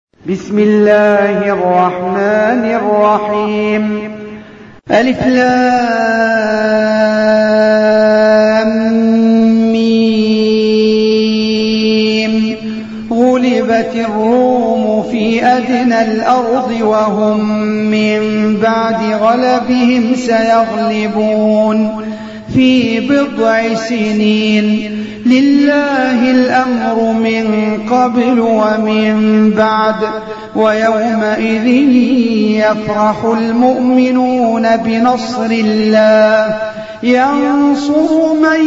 بسم الله الرحمن الرحيم. ألف لام ميم. غلبت الروم في أدنى الأرض وهم من بعد غلبهم سيغلبون في بضع سنين. لله الأمر من قبل ومن بعد، ويومئذ يفرح المؤمنون بنصر الله ينصر من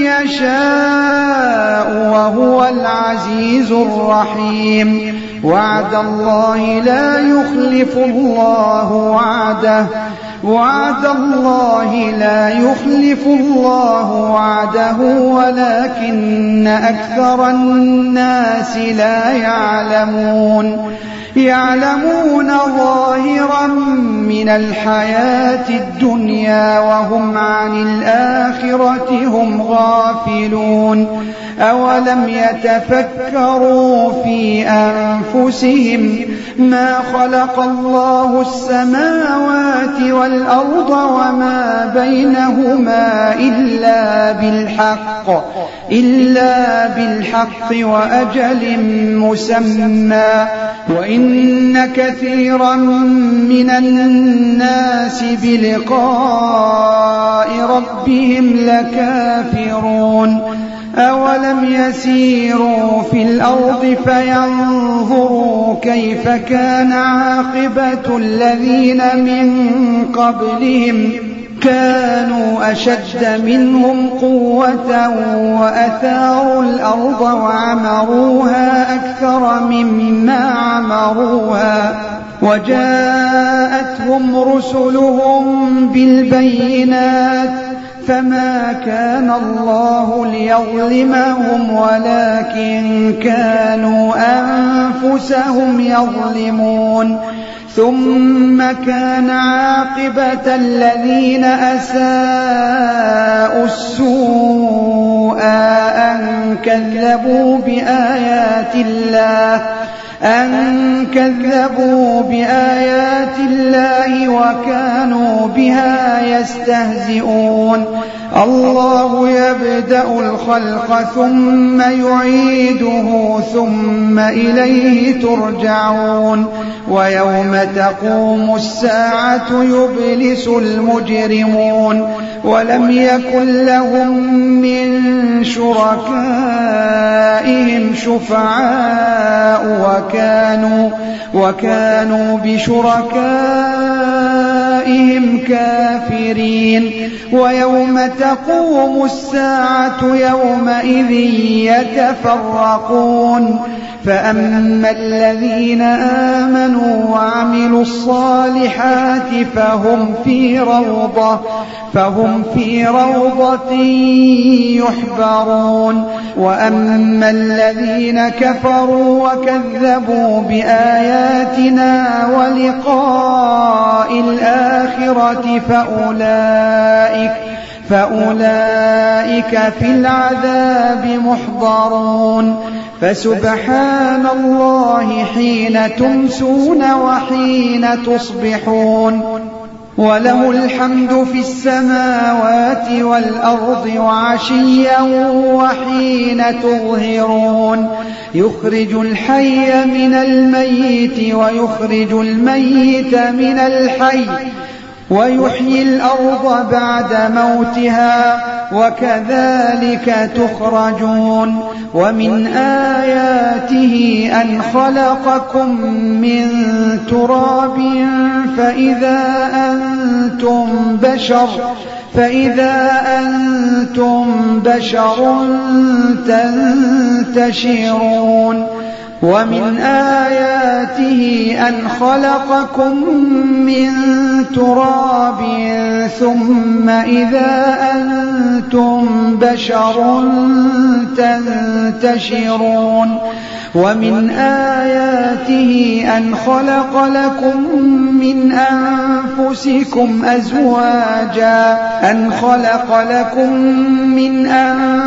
يشاء وهو العزيز الرحيم. وعد الله لا يخلف الله وعده، وعد الله لا يخلف الله وعده ولكن أكثر الناس لا يعلمون. يعلمون ظاهرا من الحياة الدنيا وهم عن الآخرة هم غافلون. أولم يتفكروا في أنفسهم ما خلق الله السماوات والأرض وما بينهما إلا بالحق وأجل مسمى، وإن كثيرا من الناس بلقاء ربهم لكافرون. أولم يسيروا في الأرض فينظروا كيف كان عاقبة الذين من قبلهم كانوا أشد منهم قوة وأثاروا الأرض وعمروها أكثر مما عمروها، وجاءتهم رسلهم بالبينات فما كان الله ليظلمهم ولكن كانوا أنفسهم يظلمون. ثم كان عاقبة الذين أساءوا السوء أن كذبوا بآيات الله وكانوا بها يستهزئون. الله يبدأ الخلق ثم يعيده ثم إليه ترجعون. ويوم تقوم الساعة يبلس المجرمون ولم يكن لهم من شركائهم شفعاء وكانوا بشركائهم كافرين. ويوم تقوم الساعة يومئذ يتفرقون، فأما الذين آمنوا وعملوا الصالحات فهم في روضة يحبرون. وأما الذين كفروا وكذبوا بآياتنا ولقاء الآخرة فأولئك في العذاب محضرون. فسبحان الله حين تمسون وحين تصبحون، وله الحمد في السماوات والأرض وعشيا وحين تظهرون. يخرج الحي من الميت ويخرج الميت من الحي ويحيي الأرض بعد موتها وكذلك تخرجون. ومن آياته أن خلقكم من تراب فإذا أنتم بشر تنتشرون. ومن آياته أن خلقكم من تراب ثم إذا أنتم بشر تنتشرون. ومن آياته أن خلق لكم من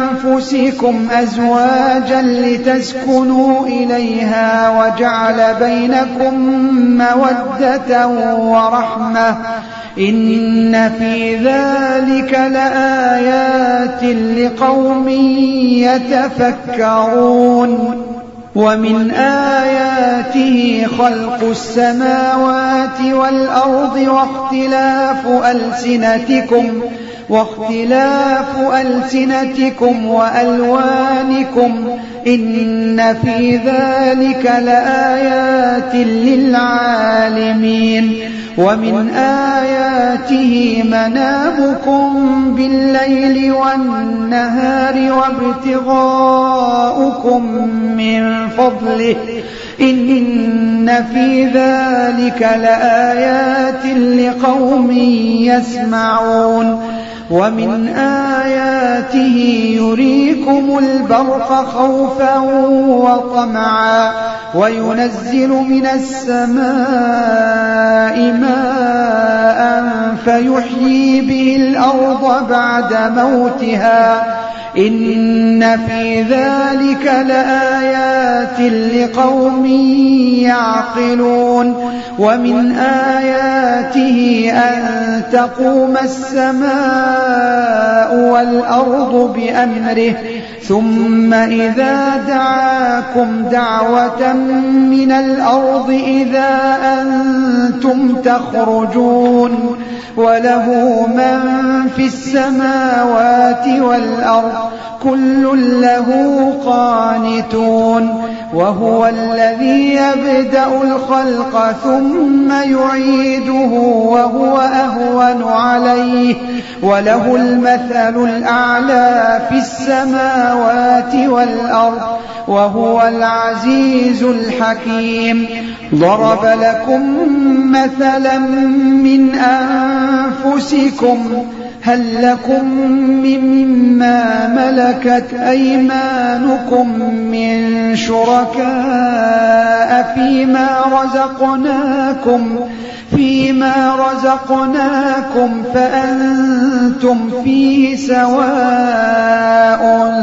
أنفسكم أزواجا لتسكنوا إليها وجعل بينكم مودة ورحمة إن في ذلك لآيات لقوم يتفكرون ومن آياته خلق السماوات والأرض واختلاف ألسنتكم وألوانكم إن في ذلك لآيات للعالمين ومن آياته منامكم بالليل والنهار وابتغاؤكم من فضله إن في ذلك لآيات لقوم يسمعون ومن آياته يريكم البرق خوفا وطمعا وينزل من السماء ماء فيحيي به الأرض بعد موتها إن في ذلك لآيات لقوم يعقلون ومن آياته أن تقوم السماء والأرض بأمره ثم إذا دعاكم دعوة من الأرض إذا أنتم تخرجون وله من في السماوات والأرض كل له قانتون وهو الذي يبدأ الخلق ثم يعيده وهو أهون عليه وله المثل الأعلى في السماوات والأرض وهو العزيز الحكيم ضرب لكم مثلا من أنفسكم هل لكم مما ملكت أيمانكم من شركاء فيما رزقناكم فأنتم فيه سواء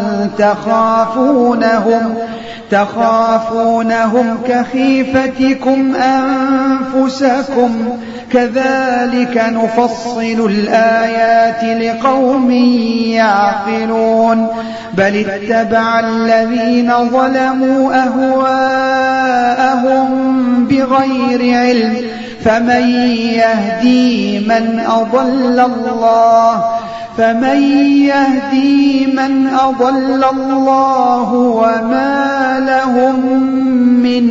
تخافونهم كخيفتكم أنفسكم كذلك نفصل الآيات لقوم يعقلون بل اتبع الذين ظلموا أهواءهم بغير علم فمن يهدي من أضل الله وما لهم من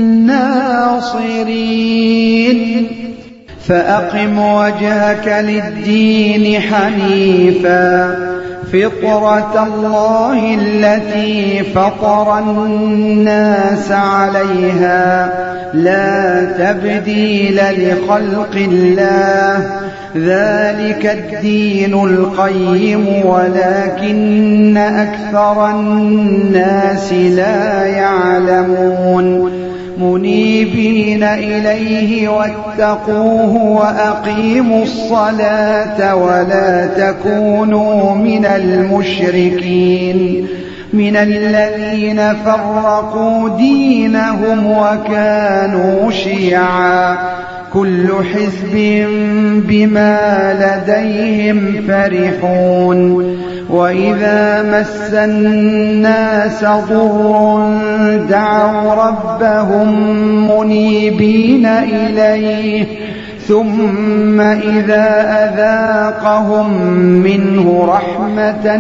ناصرين فأقم وجهك للدين حنيفا فطرة الله التي فطر الناس عليها لا تبديل لخلق الله ذلك الدين القيم ولكن أكثر الناس لا يعلمون منيبين إليه واتقوه وأقيموا الصلاة ولا تكونوا من المشركين من الذين فرقوا دينهم وكانوا شيعا كل حزب بما لديهم فرحون وإذا مس الناس ضر دعوا ربهم منيبين إليه ثم إذا أذاقهم منه رحمة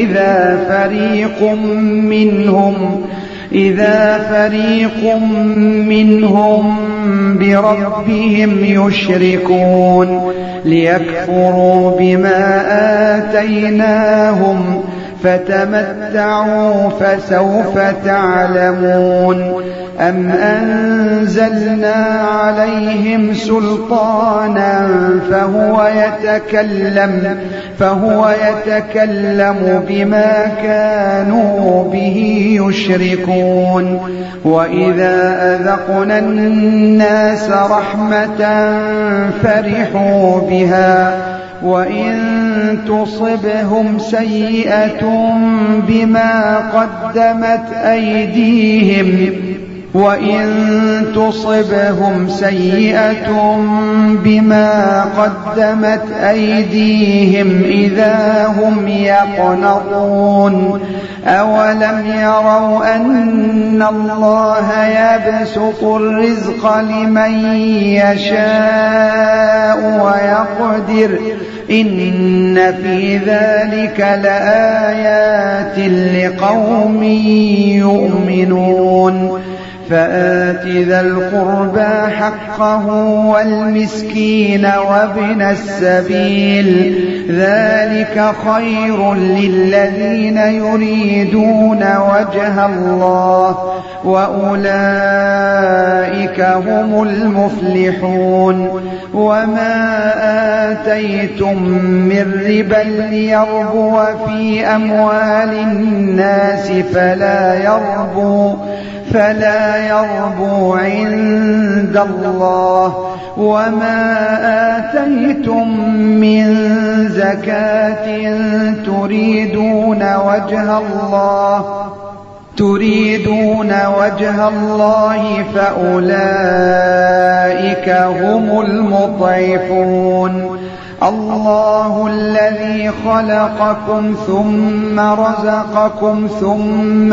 إذا فريق منهم بربهم يشركون ليكفروا بما آتيناهم فتمتعوا فسوف تعلمون أم أنزلنا عليهم سلطانا فهو يتكلم بما كانوا به يشركون وإذا أذقنا الناس رحمة فرحوا بها وإن تصبهم سيئة بما قدمت أيديهم وإن تصبهم سيئة بما قدمت أيديهم إذا هم يقنطون أولم يروا أن الله يبسط الرزق لمن يشاء ويقدر إن في ذلك لآيات لقوم يؤمنون فآت ذا القربى حقه والمسكين وابن السبيل ذلك خير للذين يريدون وجه الله وأولئك هم المفلحون وما آتيتم من ربا ليربو في أموال الناس فلا يربو عند الله وما آتيتم من زكاة تريدون وجه الله فأولئك هم المضعفون الله الذي خلقكم ثم رزقكم ثم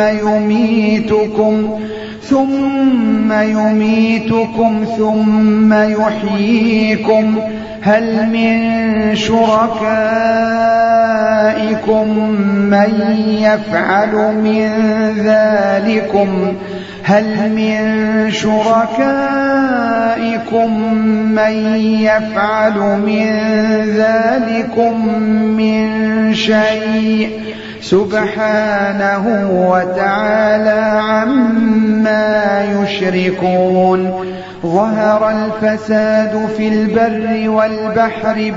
يميتكم ثم يحييكم هل من شركائكم من يفعل من ذلكم من شيء سبحانه وتعالى عما يشركون ظهر الفساد في البر والبحر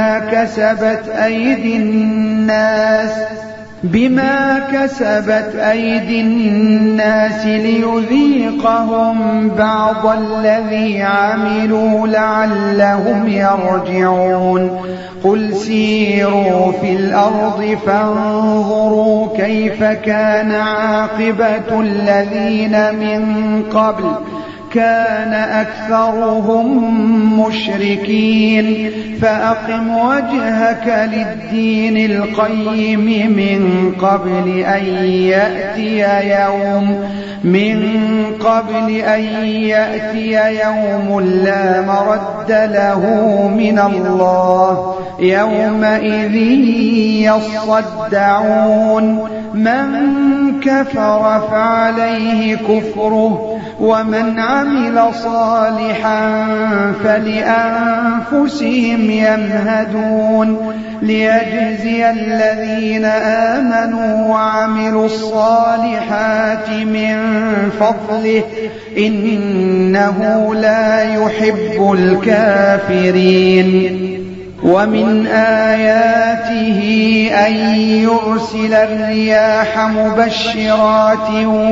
بما كسبت أيدي الناس ليذيقهم بعض الذي عملوا لعلهم يرجعون قل سيروا في الأرض فانظروا كيف كان عاقبة الذين من قبل كان أكثرهم مشركين فأقم وجهك للدين القيم من قبل أن يأتي يوم لا مرد له من الله يومئذ يصدعون من كفر فعليه كفره ومن عمل صالحا فلأنفسهم يمهدون ليجزي الذين آمنوا وعملوا الصالحات من فضله إنه لا يحب الكافرين ومن آياته أن يرسل الرياح مبشرات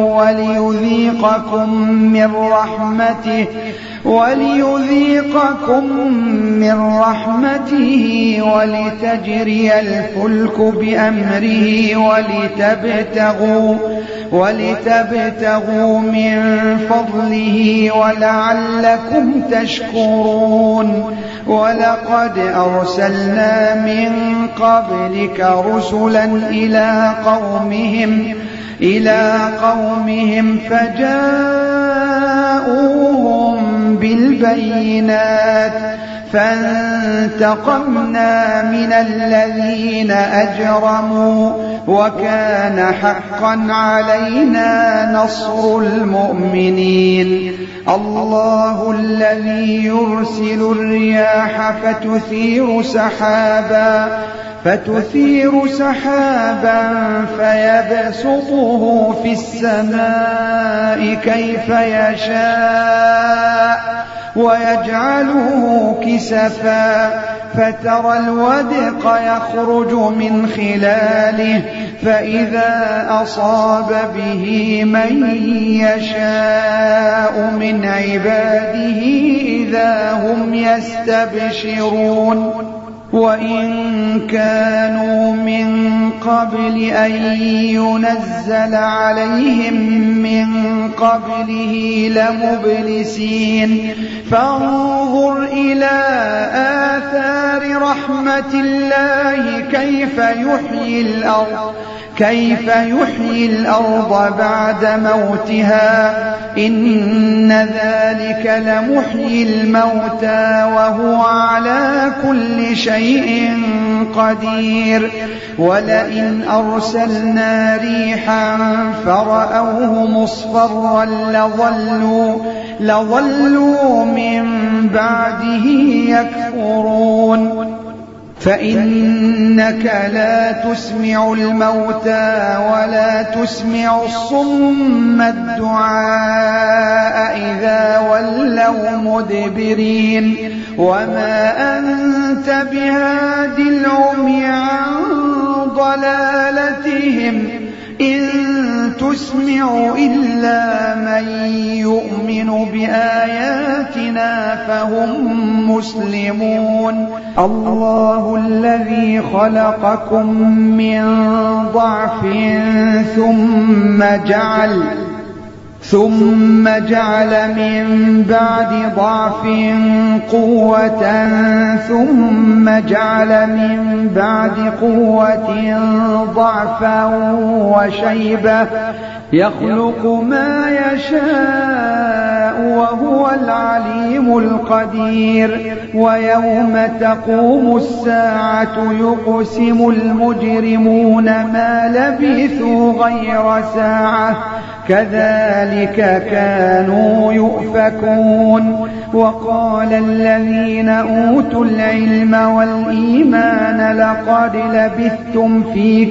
وليذيقكم من رحمته ولتجري الفلك بأمره ولتبتغوا من فضله ولعلكم تشكرون ولقد أرسلنا من قبلك رسلا إلى قومهم فجاءوهم بالبينات فانتقمنا من الذين أجرموا وكان حقا علينا نصر المؤمنين الله الذي يرسل الرياح فتثير سحابا فيبسطه في السماء كيف يشاء ويجعله كسفا فترى الودق يخرج من خلاله فإذا أصاب به من يشاء من عباده إذا هم يستبشرون وإن كانوا من قبل أن ينزل عليهم من قبله لمبلسين فانظر إلى آثار رحمة الله كيف يحيي الأرض بعد موتها إن ذلك لمحيي الموتى وهو على كل شيء قدير ولئن أرسلنا ريحا فرأوه مصفرا لظلوا من بعده يكفرون فإنك لا تسمع الموتى ولا تسمع الصم الدعاء إذا ولوا مدبرين وما أنت بهاد العمي عن ضلالتهم إن تسمع إلا من يؤمن بآياتنا فهم مسلمون الله الذي خلقكم من ضعف ثم جعل من بعد ضعف قوة ثم جعل من بعد قوة ضعفا وشيبة يخلق ما يشاء وهو العليم القدير ويوم تقوم الساعة يقسم المجرمون ما لبثوا غير ساعة كذلك كانوا يؤفكون وقال الذين أوتوا العلم والإيمان لقد لبثتم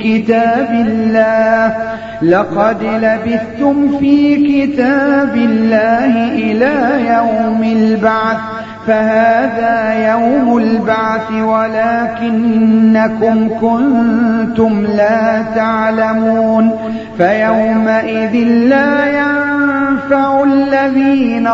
في كتاب الله إلى يوم البعث فهذا يوم البعث ولكنكم كنتم لا تعلمون فيومئذ لا ينفع الذين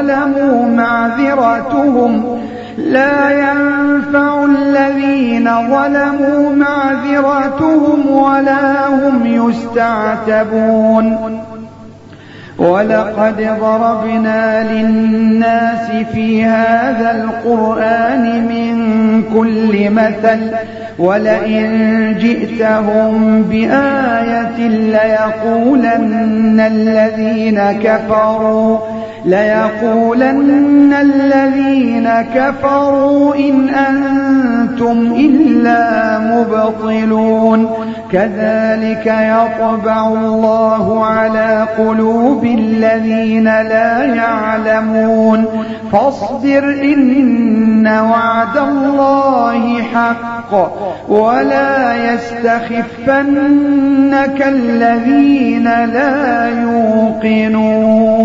ظلموا معذرتهم ولا هم يستعتبون ولقد ضربنا للناس في هذا القرآن من كل مثل ولئن جئتهم بآية ليقولن الذين كفروا إن أنتم إلا مبطلون كذلك يطبع الله على قلوب الذين لا يعلمون فاصبر إن وعد الله حق ولا يستخفنك الذين لا يوقنون